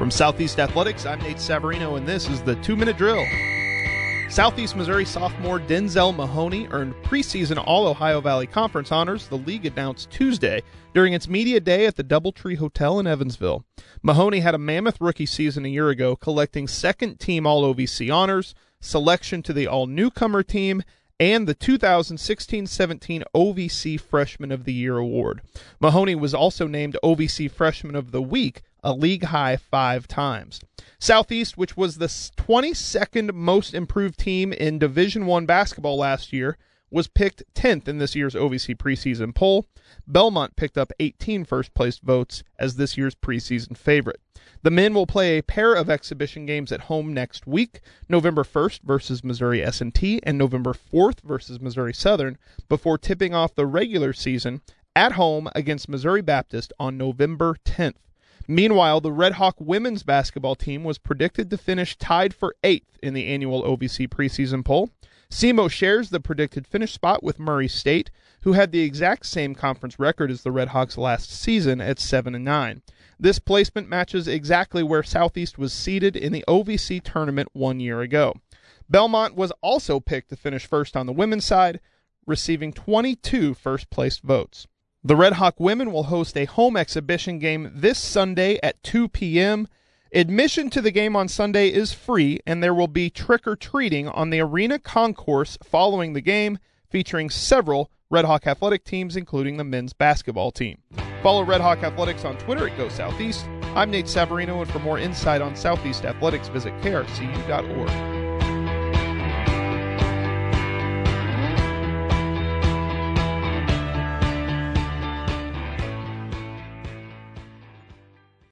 From Southeast Athletics, I'm Nate Savarino, and this is the 2-Minute Drill. Southeast Missouri sophomore Denzel Mahoney earned preseason All-Ohio Valley Conference honors, the league announced Tuesday during its media day at the Doubletree Hotel in Evansville. Mahoney had a mammoth rookie season a year ago, collecting second-team All-OVC honors, selection to the All-Newcomer team, and the 2016-17 OVC Freshman of the Year award. Mahoney was also named OVC Freshman of the Week, a league-high 5 times. Southeast, which was the 22nd most improved team in Division I basketball last year, was picked 10th in this year's OVC preseason poll. Belmont picked up 18 first-place votes as this year's preseason favorite. The men will play a pair of exhibition games at home next week, November 1st versus Missouri S&T and November 4th versus Missouri Southern, before tipping off the regular season at home against Missouri Baptist on November 10th. Meanwhile, the Red Hawk women's basketball team was predicted to finish tied for 8th in the annual OVC preseason poll. SEMO shares the predicted finish spot with Murray State, who had the exact same conference record as the Red Hawks last season at 7-9. This placement matches exactly where Southeast was seeded in the OVC tournament 1 year ago. Belmont was also picked to finish first on the women's side, receiving 22 first-place votes. The Red Hawk women will host a home exhibition game this Sunday at 2 p.m. Admission to the game on Sunday is free, and there will be trick-or-treating on the arena concourse following the game, featuring several Red Hawk athletic teams, including the men's basketball team. Follow Red Hawk Athletics on Twitter at GoSoutheast. I'm Nate Savarino, and for more insight on Southeast Athletics, visit krcu.org.